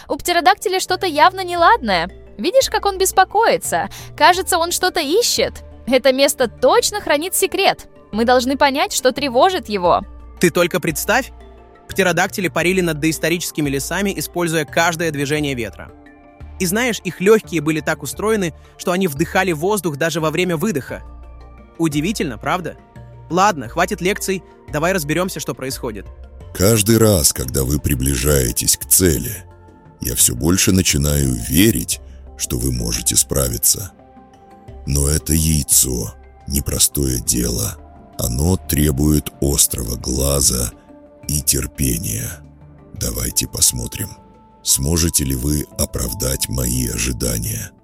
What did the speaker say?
У птеродактиля что-то явно неладное. Видишь, как он беспокоится? Кажется, он что-то ищет. Это место точно хранит секрет. Мы должны понять, что тревожит его. Ты только представь, птеродактили парили над доисторическими лесами, используя каждое движение ветра. И знаешь, их легкие были так устроены, что они вдыхали воздух даже во время выдоха. Удивительно, правда? Ладно, хватит лекций, давай разберемся, что происходит. Каждый раз, когда вы приближаетесь к цели, я все больше начинаю верить, что вы можете справиться. Но это яйцо — непростое дело. Оно требует острого глаза и терпения. Давайте посмотрим, сможете ли вы оправдать мои ожидания.